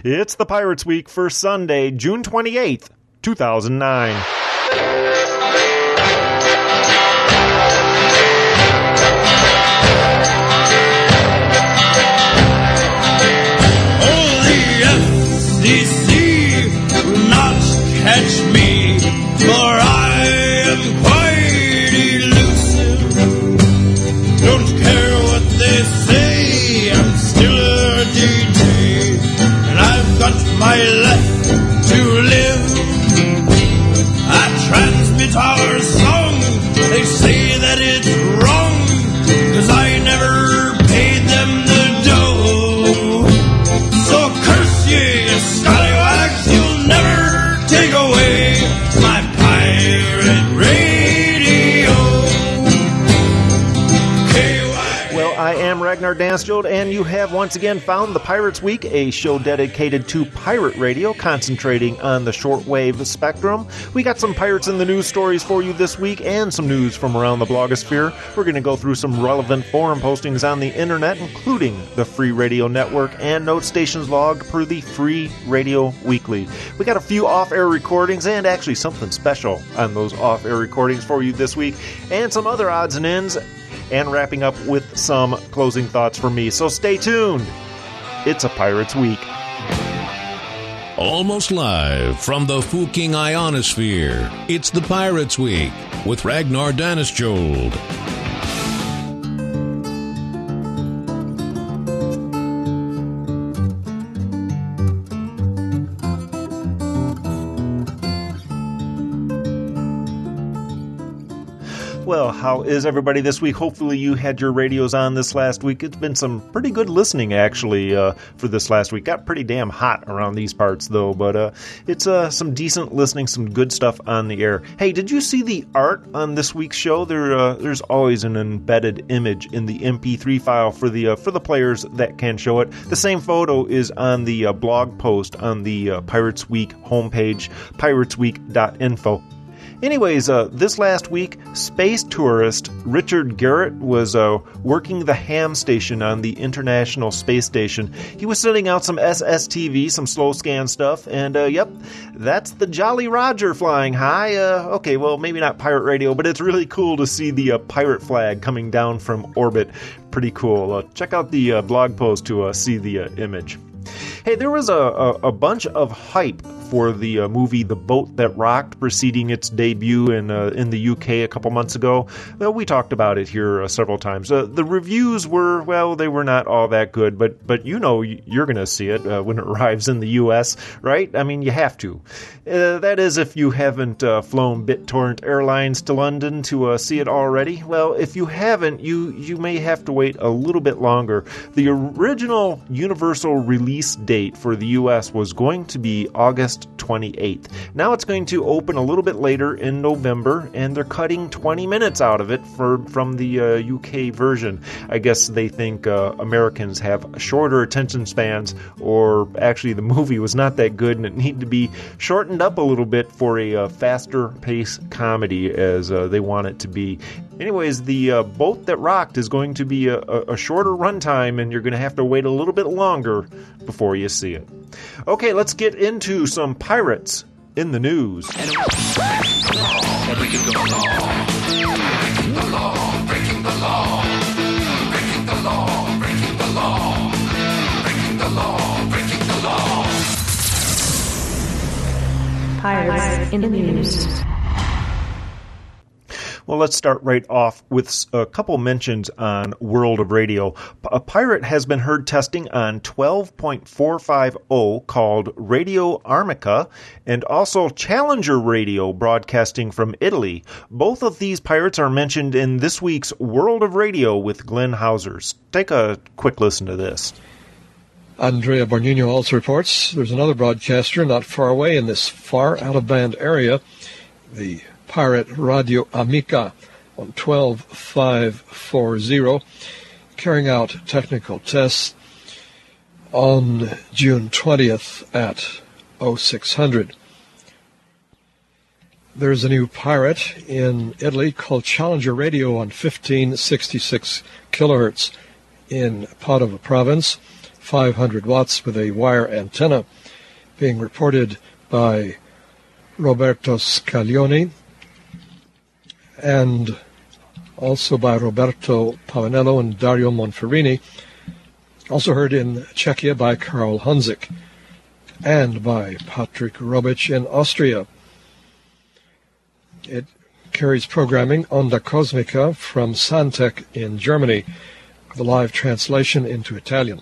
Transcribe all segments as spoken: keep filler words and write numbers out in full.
It's the Pirates Week for Sunday, June twenty-eighth, two thousand nine. D C will not catch me, for I am quite elusive. Don't care what they say, I'm still a D J, and I've got my life to live. I transmit our song, they say that it's wrong, 'cause I never paid them the dough. So curse ye, scallywags, you'll never take away my pirate radio. Well, I am Ragnar Dansjold, and you have once again found the Pirates Week, a show dedicated to pirate radio, concentrating on the shortwave spectrum. We got some Pirates in the News stories for you this week, and some news from around the blogosphere. We're going to go through some relevant forum postings on the internet, including the Free Radio Network and Note Stations log per the Free Radio Weekly. We got a few off-air recordings, and actually something special on those off-air recordings for you this week, and some other odds and ends, and wrapping up with some closing thoughts from me. So stay tuned. It's a Pirates Week. Almost live from the Fuking Ionosphere, it's the Pirates Week with Ragnar Danisjold. Well, how is everybody this week? Hopefully you had your radios on this last week. It's been some pretty good listening, actually, uh, for this last week. Got pretty damn hot around these parts, though, but uh, it's uh, some decent listening, some good stuff on the air. Hey, did you see the art on this week's show? There, uh, there's always an embedded image in the M P three file for the uh, for the players that can show it. The same photo is on the uh, blog post on the uh, Pirates Week homepage, pirates week dot info. Anyways, uh, this last week, space tourist Richard Garrett was uh, working the ham station on the International Space Station. He was sending out some S S T V, some slow scan stuff, and uh, yep, that's the Jolly Roger flying high. Uh, okay, well, maybe not pirate radio, but it's really cool to see the uh, pirate flag coming down from orbit. Pretty cool. Uh, check out the uh, blog post to uh, see the uh, image. Hey, there was a, a, a bunch of hype for the uh, movie The Boat That Rocked, preceding its debut in uh, in the U K a couple months ago. Well, we talked about it here uh, several times. Uh, the reviews were, well, they were not all that good, but but you know you're going to see it uh, when it arrives in the U S, right? I mean, you have to. Uh, that is, if you haven't uh, flown BitTorrent Airlines to London to uh, see it already. Well, if you haven't, you, you may have to wait a little bit longer. The original universal release date for the U S was going to be August twenty-eighth. Now it's going to open a little bit later in November, and they're cutting twenty minutes out of it for from the uh, U K version. I guess they think uh, Americans have shorter attention spans, or actually the movie was not that good and it needed to be shortened up a little bit for a uh, faster paced comedy as uh, they want it to be. Anyways, the uh, Boat That Rocked is going to be a, a, a shorter runtime, and you're going to have to wait a little bit longer before you see it. Okay, let's get into some pirates in the news. Breaking the law, breaking the law, breaking the law, breaking the law, breaking the law, breaking the law, breaking the law. Pirates in the news. Well, let's start right off with a couple mentions on World of Radio. A pirate has been heard testing on twelve point four five zero called Radio Armica, and also Challenger Radio broadcasting from Italy. Both of these pirates are mentioned in this week's World of Radio with Glenn Hausers. Take a quick listen to this. Andrea Bornino also reports there's another broadcaster not far away in this far out-of-band area, the pirate Radio Amica on twelve point five four zero, carrying out technical tests on June twentieth at oh six hundred. There's a new pirate in Italy called Challenger Radio on fifteen sixty-six kilohertz in Padova province, five hundred watts with a wire antenna, being reported by Roberto Scaglioni and also by Roberto Pavanello and Dario Monferrini. Also heard in Czechia by Karl Hunzik and by Patrick Robic in Austria. It carries programming Onda Cosmica from Santec in Germany, the live translation into Italian.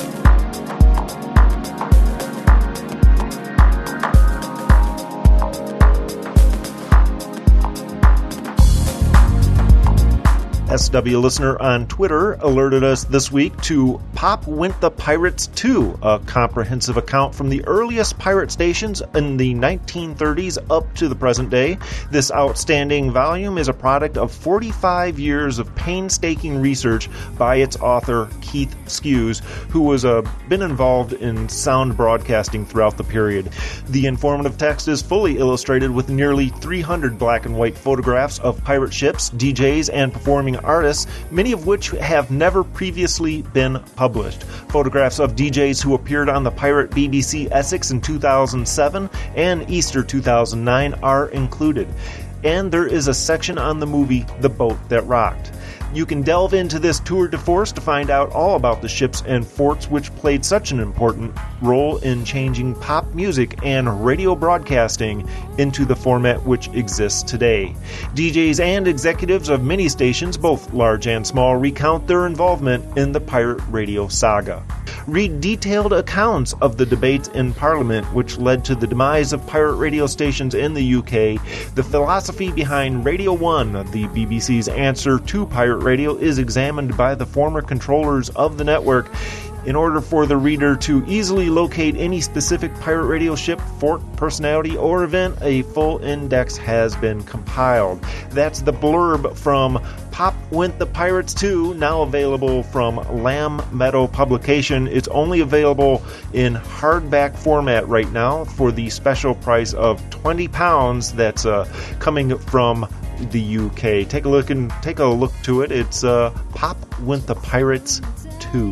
S W listener on Twitter alerted us this week to Pop Went the Pirates two, a comprehensive account from the earliest pirate stations in the nineteen thirties up to the present day. This outstanding volume is a product of forty-five years of painstaking research by its author, Keith Skews, who has uh, been involved in sound broadcasting throughout the period. The informative text is fully illustrated with nearly three hundred black and white photographs of pirate ships, D Js, and performing artists, many of which have never previously been published. Photographs of D Js who appeared on the pirate B B C Essex in two thousand seven and Easter two thousand nine are included. And there is a section on the movie The Boat That Rocked. You can delve into this tour de force to find out all about the ships and forts which played such an important role in changing pop music and radio broadcasting into the format which exists today. D Js and executives of many stations, both large and small, recount their involvement in the pirate radio saga. Read detailed accounts of the debates in Parliament which led to the demise of pirate radio stations in the U K. The philosophy behind Radio one, the B B C's answer to pirate radio, is examined by the former controllers of the network. In order for the reader to easily locate any specific pirate radio ship, fort, personality, or event, a full index has been compiled. That's the blurb from Pop Went the Pirates two, now available from Lamb Meadow Publication. It's only available in hardback format right now for the special price of twenty pounds. That's uh, coming from the U K. Take a look and take a look to it. It's uh, Pop Went the Pirates two.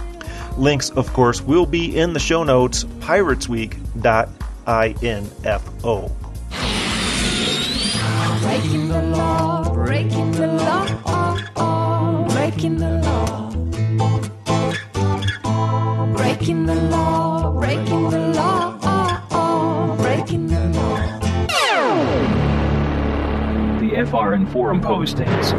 Links, of course, will be in the show notes, piratesweek dot info. Breaking the law, breaking the law, oh, oh, breaking the law. Breaking the law, breaking the law, oh, oh, breaking the law. The F R N forum postings.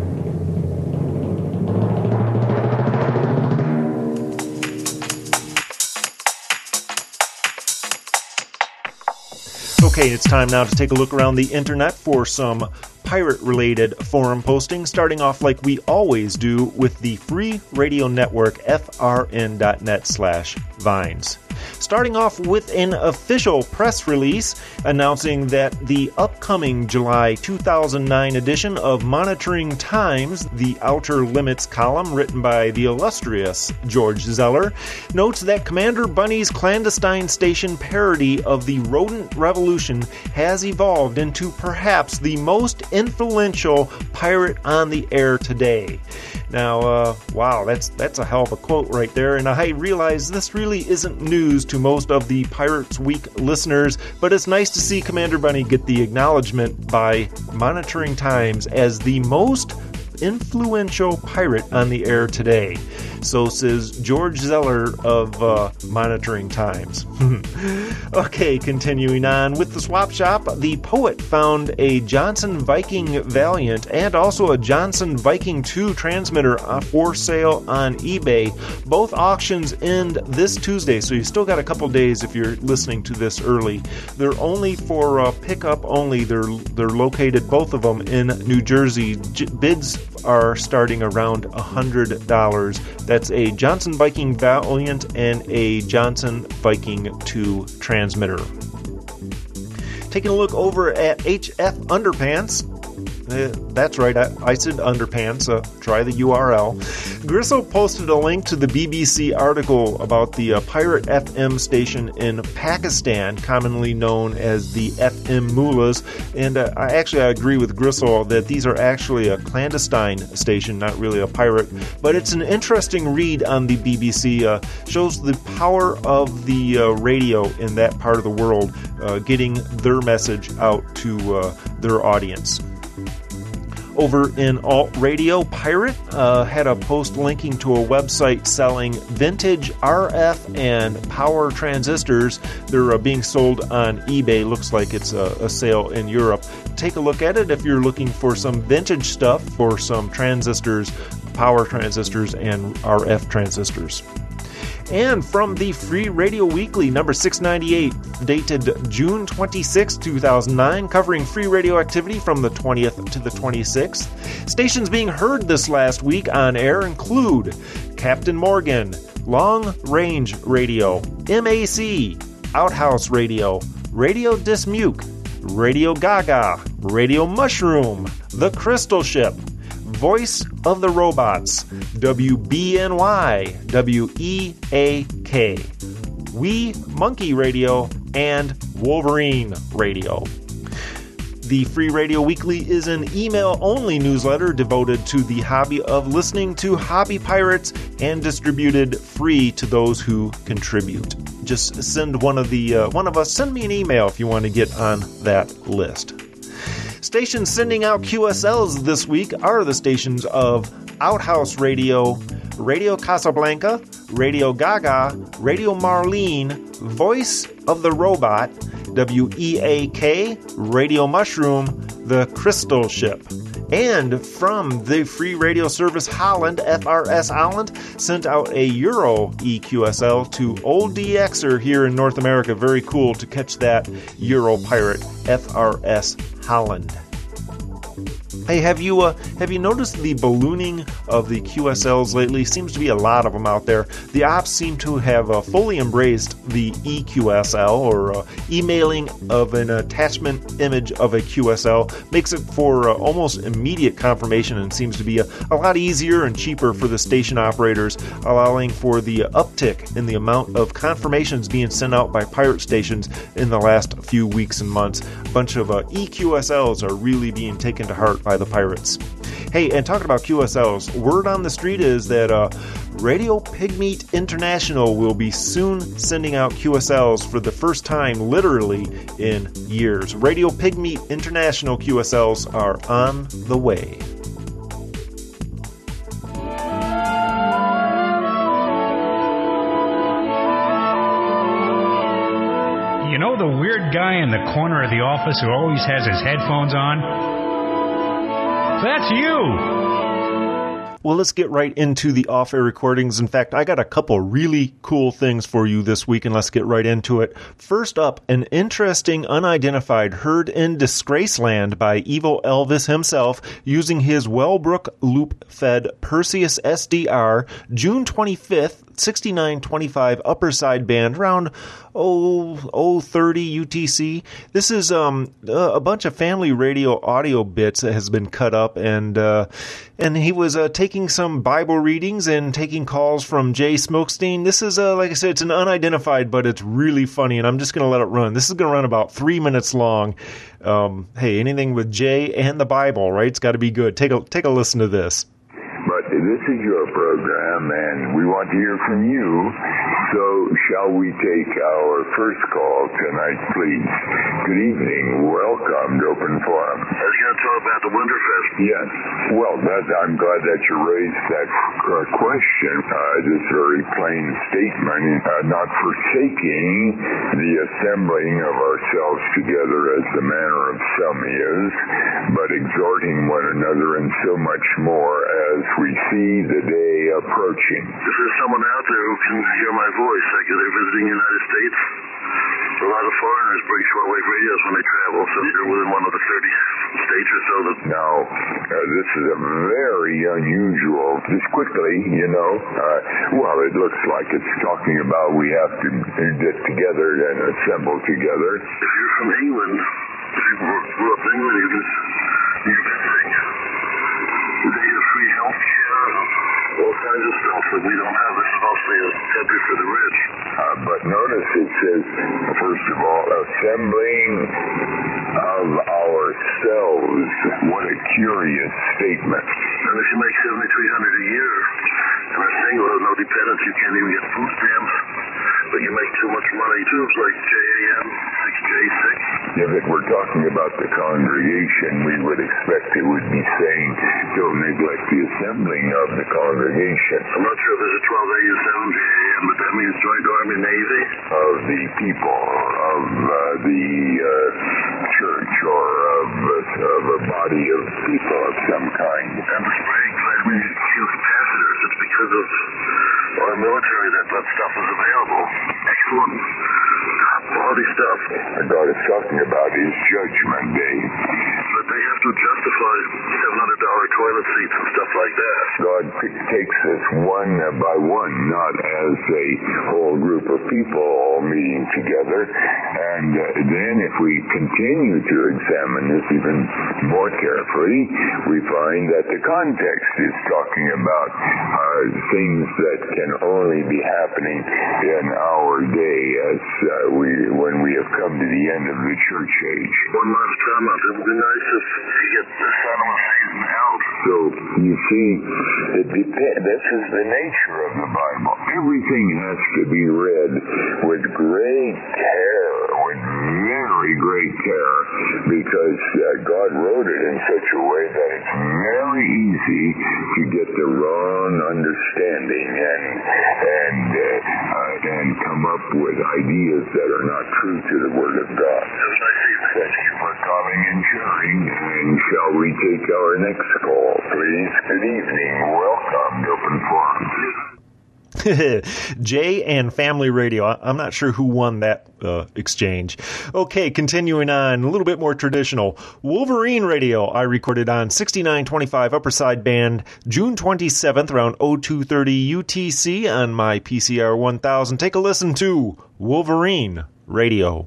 Okay, it's time now to take a look around the internet for some pirate-related forum postings, starting off like we always do with the free radio network F R N dot net slash vines. Starting off with an official press release announcing that the upcoming July two thousand nine edition of Monitoring Times, the Outer Limits column written by the illustrious George Zeller, notes that Commander Bunny's clandestine station parody of the Rodent Revolution has evolved into perhaps the most influential pirate on the air today. Now, uh, wow, that's that's a hell of a quote right there, and I realize this really isn't news to most of the Pirates Week listeners, but it's nice to see Commander Bunny get the acknowledgement by Monitoring Times as the most influential pirate on the air today. So says George Zeller of uh, Monitoring Times. Okay, continuing on with the swap shop, the Poet found a Johnson Viking Valiant and also a Johnson Viking two transmitter for sale on eBay. Both auctions end this Tuesday, so you still got a couple days if you're listening to this early. They're only for uh, pickup only. They're they're located, both of them, in New Jersey. J- bids are starting around one hundred dollars. That's a Johnson Viking Valiant and a Johnson Viking two transmitter. Taking a look over at H F Underpants, Uh, that's right, I, I said underpants. Uh, try the U R L. Grisso posted a link to the B B C article about the uh, pirate F M station in Pakistan, commonly known as the F M Mullahs. And uh, I actually I agree with Grisso that these are actually a clandestine station, not really a pirate. But it's an interesting read on the B B C. Uh, shows the power of the uh, radio in that part of the world, uh, getting their message out to uh, their audience. Over in Alt Radio, Pirate uh, had a post linking to a website selling vintage R F and power transistors. They're uh, being sold on eBay. Looks like it's a, a sale in Europe. Take a look at it if you're looking for some vintage stuff for some transistors, power transistors, and R F transistors. And from the Free Radio Weekly, number six ninety-eight, dated June twenty-sixth, two thousand nine, covering free radio activity from the twentieth to the twenty-sixth. Stations being heard this last week on air include Captain Morgan, Long Range Radio, M A C, Outhouse Radio, Radio Dismuke, Radio Gaga, Radio Mushroom, The Crystal Ship, Voice of the Robots, W B N Y, W E A K, Wee Monkey Radio, and Wolverine Radio. The Free Radio Weekly is an email-only newsletter devoted to the hobby of listening to hobby pirates and distributed free to those who contribute. Just send one of the uh, one of us, send me an email if you want to get on that list. Stations sending out Q S Ls this week are the stations of Outhouse Radio, Radio Casablanca, Radio Gaga, Radio Marlene, Voice of the Robot, W E A K, Radio Mushroom, The Crystal Ship. And from the free radio service Holland, F R S Holland, sent out a Euro E Q S L to Old D Xer here in North America. Very cool to catch that Euro pirate, F R S Holland. Hey, have you uh, have you noticed the ballooning of the Q S Ls lately? Seems to be a lot of them out there. The ops seem to have uh, fully embraced the E Q S L, or uh, emailing of an attachment image of a Q S L. Makes it for uh, almost immediate confirmation and seems to be a, a lot easier and cheaper for the station operators, allowing for the uptick in the amount of confirmations being sent out by pirate stations in the last few weeks and months. A bunch of uh, E Q S Ls are really being taken to heart by the pirates. Hey, and talking about Q S Ls, word on the street is that uh, Radio Pigmeat International will be soon sending out Q S Ls for the first time, literally, in years. Radio Pigmeat International Q S Ls are on the way. You know the weird guy in the corner of the office who always has his headphones on? That's you! Well, let's get right into the off-air recordings. In fact, I got a couple really cool things for you this week, and let's get right into it. First up, an interesting unidentified heard in Disgraceland by Evil Elvis himself using his Wellbrook loop-fed Perseus S D R, June twenty-fifth, sixty-nine twenty-five upper side band, around oh thirty U T C. This is um a bunch of family radio audio bits that has been cut up, and uh, and he was uh, taking some Bible readings and taking calls from Jay Smokestein. This is uh, like I said, it's an unidentified, but it's really funny, and I'm just gonna let it run. This is gonna run about three minutes long. Um, hey, anything with Jay and the Bible, right? It's got to be good. Take a take a listen to this. But this is your program, and we want to hear from you. So shall we take our first call tonight, please? Good evening. Welcome to Open Forum. I was going to talk about the Winterfest. Yes. Well, that, I'm glad that you raised that uh, question. Uh, this very plain statement, uh, not forsaking the assembling of ourselves together as the manner of some is, but exhorting one another and so much more as we see the day approaching. If there's someone out there who can hear my voice, like they're visiting the United States, a lot of foreigners bring shortwave radios when they travel, so they're within one of the thirty states or so. That now, uh, this is a very unusual, just quickly, you know, uh, well, it looks like it's talking about we have to get together and assemble together. If you're from England, if you grew up in England, you can You're visiting. They have free health care, all kinds of stuff that we don't have. This is mostly a country for the rich. Uh, but notice it says, first of all, assembling of ourselves. What a curious statement. And if you make seventy-three hundred dollars a year and are single, have no dependents, you can't even get food stamps. But you make too much money, too. It's like J A M, six J six. If it were talking about the congregation, we would expect it would be saying, don't neglect the assembling of the congregation. I'm not sure if there's a twelve eighty-seven J A M, but that means Joint Army Navy. Of the people, of uh, the uh, church, or of, uh, of a body of people of some kind. And the spraying plant, we need few capacitors. It's because of our military that that stuff is available. Excellent quality stuff. And God is talking about His Judgment Day. But they have to justify seven hundred dollars toilet seats and stuff like that. God p- takes us one by one, not as a whole group of people all meeting together. And uh, then if we continue to examine this even more carefully, we find that the context is talking about uh, things that can only be happening in our day as uh, we when we have come to the end of the church age. One last comment. It would be nice if you get this animal season out. So, you see, it dep- this is the nature of the Bible. Everything has to be read with great care, with very great care, because uh, God wrote it in such a way that it's very easy to get the wrong understanding and and uh, uh, and come up with ideas that are not true to the Word of God. Thank you for calling and sharing. And shall we take our next call, please? Good evening. Welcome to Open Forum. Jay and Family Radio. I'm not sure who won that uh, exchange. Okay, continuing on, a little bit more traditional. Wolverine Radio, I recorded on sixty-nine twenty-five Upper Side Band, June twenty-seventh, around oh two thirty U T C on my P C R one thousand. Take a listen to Wolverine Radio.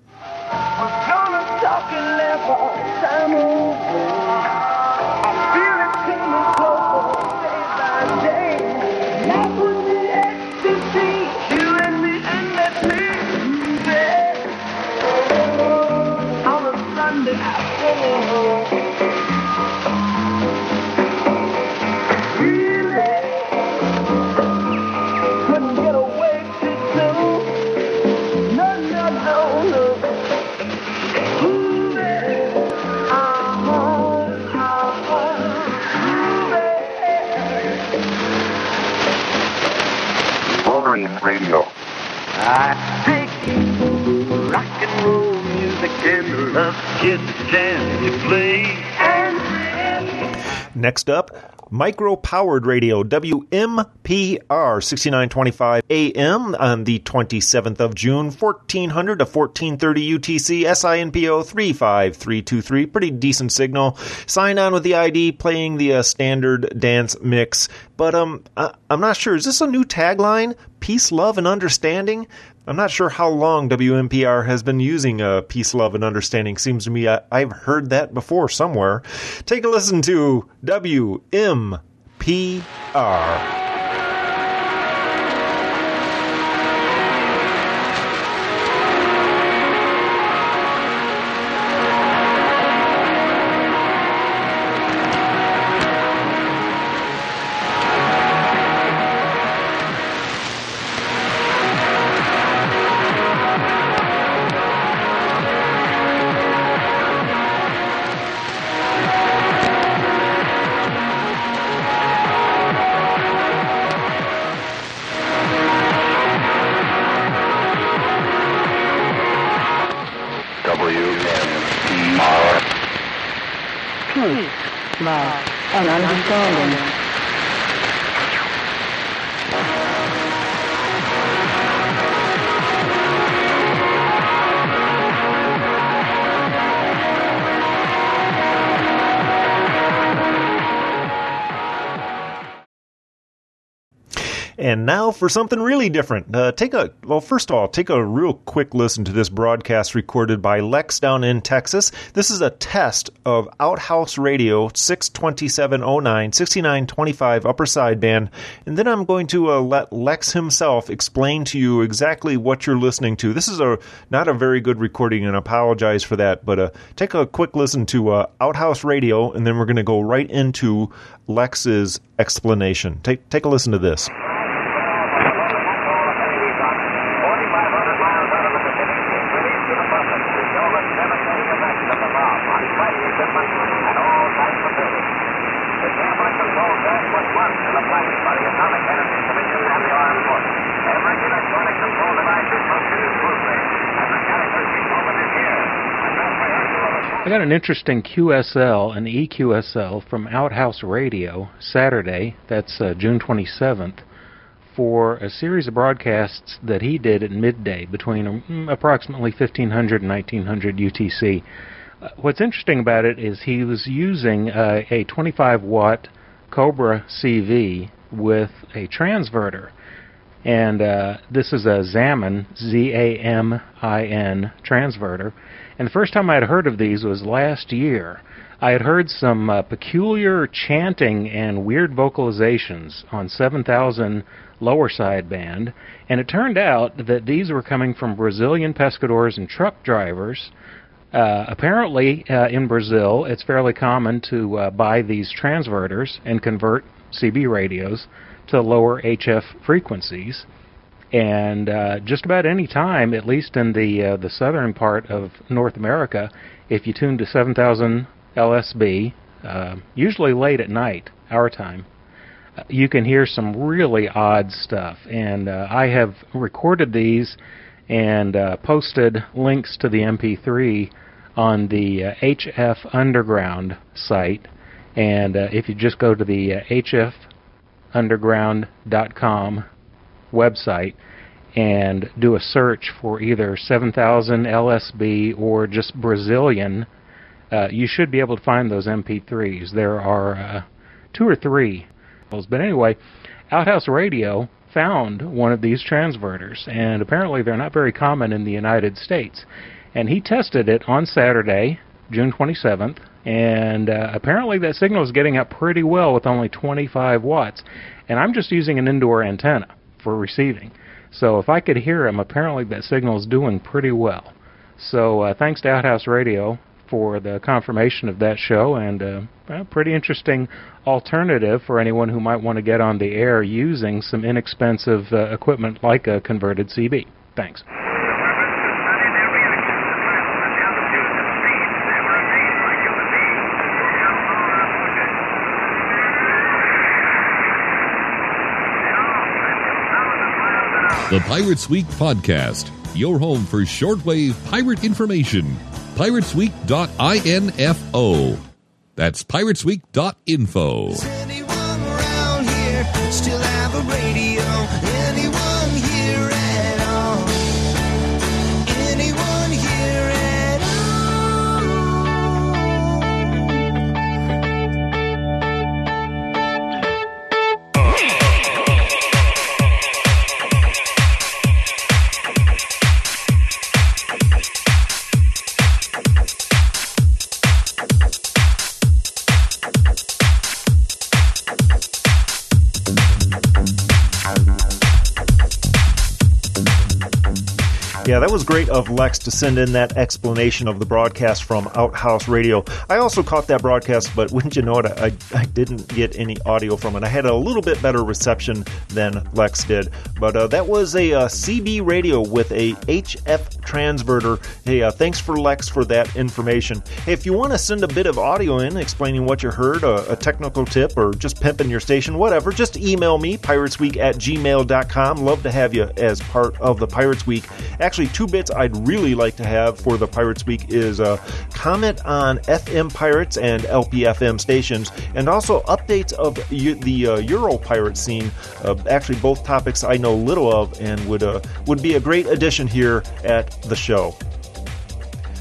Radio. I dig rock and roll music and love kids jam to play. Next up, Micro-Powered Radio, W M P R, sixty-nine twenty-five A M on the twenty-seventh of June, fourteen hundred to fourteen thirty U T C, S I N P O three five three two three. Pretty decent signal. Sign on with the I D, playing the uh, standard dance mix. But um, I- I'm not sure. Is this a new tagline? Peace, love, and understanding? I'm not sure how long W M P R has been using uh, peace, love, and understanding. Seems to me I- I've heard that before somewhere. Take a listen to W M P R. Peace, love, and understanding. And now for something really different. Uh, take a well, first of all, take a real quick listen to this broadcast recorded by Lex down in Texas. This is a test of Outhouse Radio six twenty-seven oh nine, sixty-nine twenty-five upper sideband, and then I'm going to uh, let Lex himself explain to you exactly what you're listening to. This is a not a very good recording, and I apologize for that. But uh, take a quick listen to uh, Outhouse Radio, and then we're going to go right into Lex's explanation. Take take a listen to this. I got an interesting Q S L, an E Q S L from Outhouse Radio Saturday, that's uh, June twenty-seventh, for a series of broadcasts that he did at midday between um, approximately fifteen hundred and nineteen hundred U T C. Uh, what's interesting about it is he was using uh, a twenty-five watt Cobra C V with a transverter. And uh, this is a Zamin, Z A M I N, transverter. And the first time I had heard of these was last year. I had heard some uh, peculiar chanting and weird vocalizations on seven thousand lower sideband, and it turned out that these were coming from Brazilian pescadores and truck drivers. Uh, apparently, uh, in Brazil, it's fairly common to uh, buy these transverters and convert C B radios to lower H F frequencies. And uh, just about any time, at least in the uh, the southern part of North America, if you tune to seven thousand L S B, uh, usually late at night, our time, uh, you can hear some really odd stuff. And uh, I have recorded these and uh, posted links to the M P three on the uh, H F Underground site. And uh, if you just go to the uh, H F underground dot com website and do a search for either seven thousand L S B or just Brazilian, uh, you should be able to find those M P threes. There are uh, two or three. But anyway, Outhouse Radio found one of these transverters, and apparently they're not very common in the United States. And he tested it on Saturday, June twenty-seventh, and uh, apparently that signal is getting up pretty well with only twenty-five watts. And I'm just using an indoor antenna for receiving. So if I could hear him, apparently that signal is doing pretty well. So uh, thanks to Outhouse Radio for the confirmation of that show, and uh, a pretty interesting alternative for anyone who might want to get on the air using some inexpensive uh, equipment like a converted C B. Thanks. The Pirates Week Podcast, your home for shortwave pirate information. Pirates Week dot info. That's Pirates Week dot info. Does anyone around here still have a radio? Anyone here at all? Anyone here at Yeah, that was great of Lex to send in that explanation of the broadcast from Outhouse Radio. I also caught that broadcast, but wouldn't you know it, I, I didn't get any audio from it. I had a little bit better reception than Lex did. But uh, that was a uh, C B radio with a H F transverter. Hey, uh, thanks for Lex for that information. Hey, if you want to send a bit of audio in explaining what you heard, a, a technical tip, or just pimping your station, whatever, just email me, piratesweek at gmail dot com. Love to have you as part of the Pirates Week. Actually, two bits I'd really like to have for the Pirates Week is a comment on F M Pirates and L P F M stations, and also updates of the uh, Euro pirate scene. Uh, actually, both topics I know little of, and would uh, would be a great addition here at the show.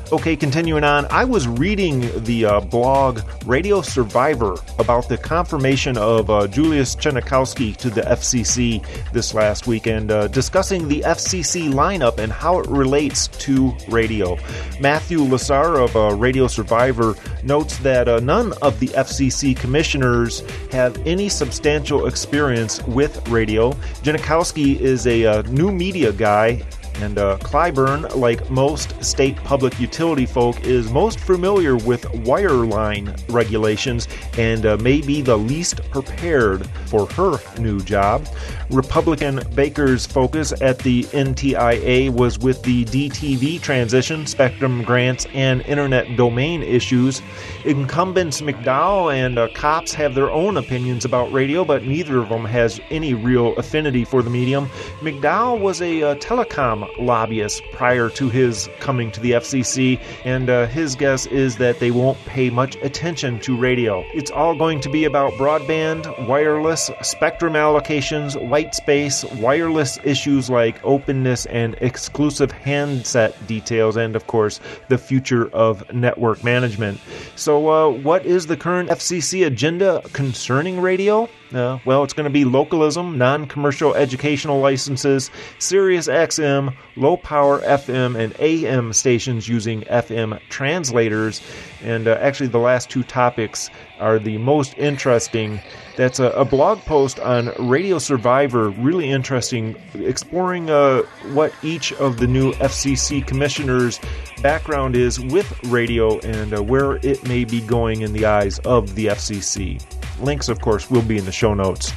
Okay, continuing on, I was reading the uh, blog Radio Survivor about the confirmation of uh, Julius Chenikowski to the F C C this last week, and uh, discussing the F C C lineup and how it relates to radio. Matthew Lasar of uh, Radio Survivor notes that uh, none of the F C C commissioners have any substantial experience with radio. Chenikowski is a uh, new media guy, and uh, Clyburn, like most state public utility folk, is most familiar with wireline regulations and uh, may be the least prepared for her new job. Republican Baker's focus at the N T I A was with the D T V transition, spectrum grants, and internet domain issues. Incumbents McDowell and uh, Copps have their own opinions about radio, but neither of them has any real affinity for the medium. McDowell was a uh, telecom lobbyist prior to his coming to the F C C, and uh, his guess is that they won't pay much attention to radio. It's all going to be about broadband, wireless, spectrum allocations, white space, wireless issues like openness and exclusive handset details, and of course, the future of network management. So, uh, what is the current F C C agenda concerning radio? Uh, well, it's going to be localism, non-commercial educational licenses, Sirius X M, low-power F M and A M stations using F M translators, and uh, actually the last two topics are the most interesting. That's a, a blog post on Radio Survivor, really interesting, exploring uh, what each of the new F C C commissioners' background is with radio and uh, where it may be going in the eyes of the F C C. Links, of course, will be in the show notes.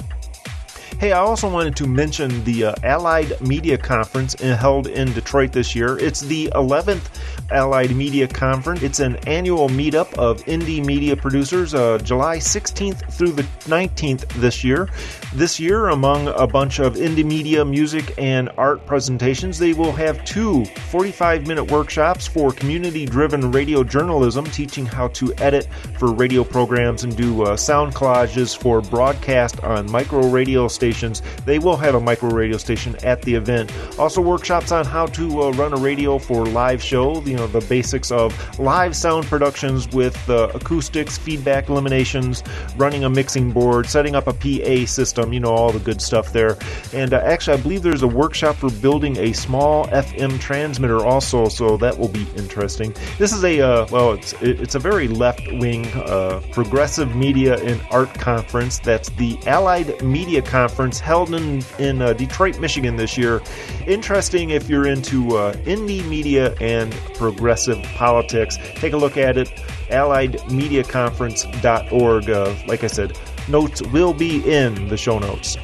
Hey, I also wanted to mention the uh, Allied Media Conference held in Detroit this year. It's the eleventh Allied Media Conference. It's an annual meetup of indie media producers, uh, July sixteenth through the nineteenth this year. This year, among a bunch of indie media, music, and art presentations, they will have two forty-five minute workshops for community-driven radio journalism, teaching how to edit for radio programs and do uh, sound collages for broadcast on micro radio stations. They will have a micro radio station at the event. Also, workshops on how to uh, run a radio for live show, you know, the basics of live sound productions with uh, acoustics, feedback eliminations, running a mixing board, setting up a P A system, you know, all the good stuff there. And uh, actually, I believe there's a workshop for building a small F M transmitter also, so that will be interesting. This is a, uh, well, it's it's a very left-wing, uh, progressive media and art conference. That's the Allied Media Conference, held in, in uh, Detroit, Michigan this year. Interesting if you're into uh, indie media and progressive politics. Take a look at it, allied media conference dot org. Uh, like I said, notes will be in the show notes.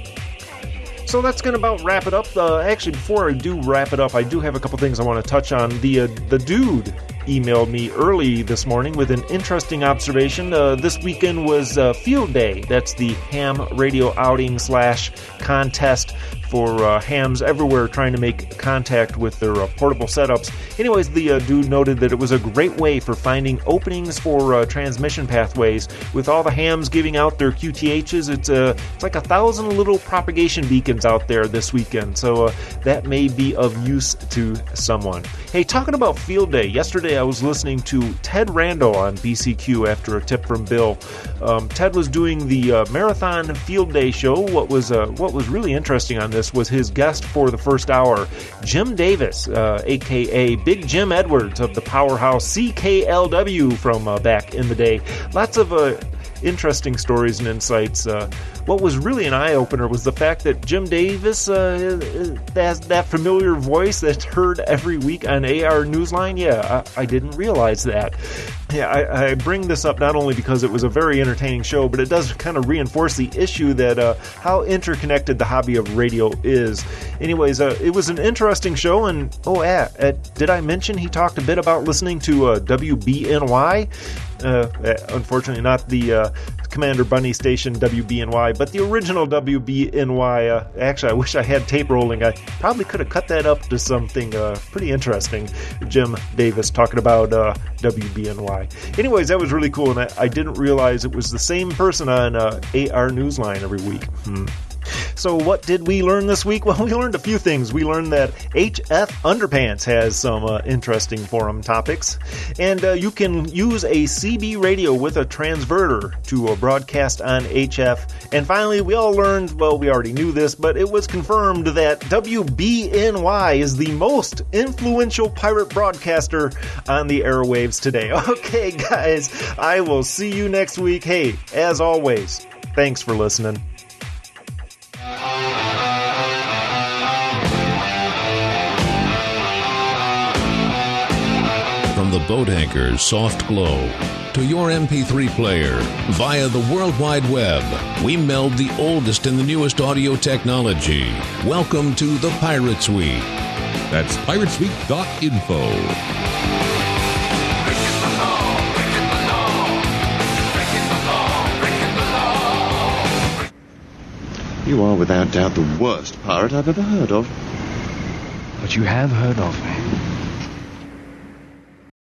So that's going to about wrap it up. Uh, actually, before I do wrap it up, I do have a couple things I want to touch on. The uh, the dude emailed me early this morning with an interesting observation. Uh, this weekend was uh, Field Day. That's the ham radio outing slash contest for uh, hams everywhere trying to make contact with their uh, portable setups. Anyways, the uh, dude noted that it was a great way for finding openings for uh, transmission pathways. With all the hams giving out their Q T Hs, it's, uh, it's like a thousand little propagation beacons out there this weekend, so uh, that may be of use to someone. Hey, talking about Field Day, yesterday I was listening to Ted Randall on B C Q after a tip from Bill. Um, Ted was doing the uh, Marathon Field Day show. What was uh, what was really interesting on this was his guest for the first hour, Jim Davis, uh, a k a. Big Jim Edwards of the powerhouse C K L W from uh, back in the day. Lots of uh, interesting stories and insights. Uh, what was really an eye-opener was the fact that Jim Davis uh, has that familiar voice that's heard every week on A R Newsline. Yeah, I, I didn't realize that. Yeah, I, I bring this up not only because it was a very entertaining show, but it does kind of reinforce the issue that uh, how interconnected the hobby of radio is. Anyways, uh, it was an interesting show, and oh, uh, uh, did I mention he talked a bit about listening to uh, W B N Y? Uh, unfortunately, not the uh, Commander Bunny station W B N Y, but the original W B N Y. Uh, actually, I wish I had tape rolling. I probably could have cut that up to something uh, pretty interesting. Jim Davis talking about uh, W B N Y. Anyways, that was really cool, and I, I didn't realize it was the same person on uh, A R Newsline every week. Hmm. So what did we learn this week? Well, we learned a few things. We learned that H F Underpants has some uh, interesting forum topics, and uh, you can use a C B radio with a transverter to uh, broadcast on H F. And finally, we all learned, well, we already knew this, but it was confirmed that W B N Y is the most influential pirate broadcaster on the airwaves today. Okay, guys, I will see you next week. Hey, as always, thanks for listening. From the boat anchor's soft glow to your M P three player via the World Wide Web, we meld the oldest and the newest audio technology. Welcome to the Pirate Suite. That's pirate suite dot info. You are without doubt the worst pirate I've ever heard of. But you have heard of me.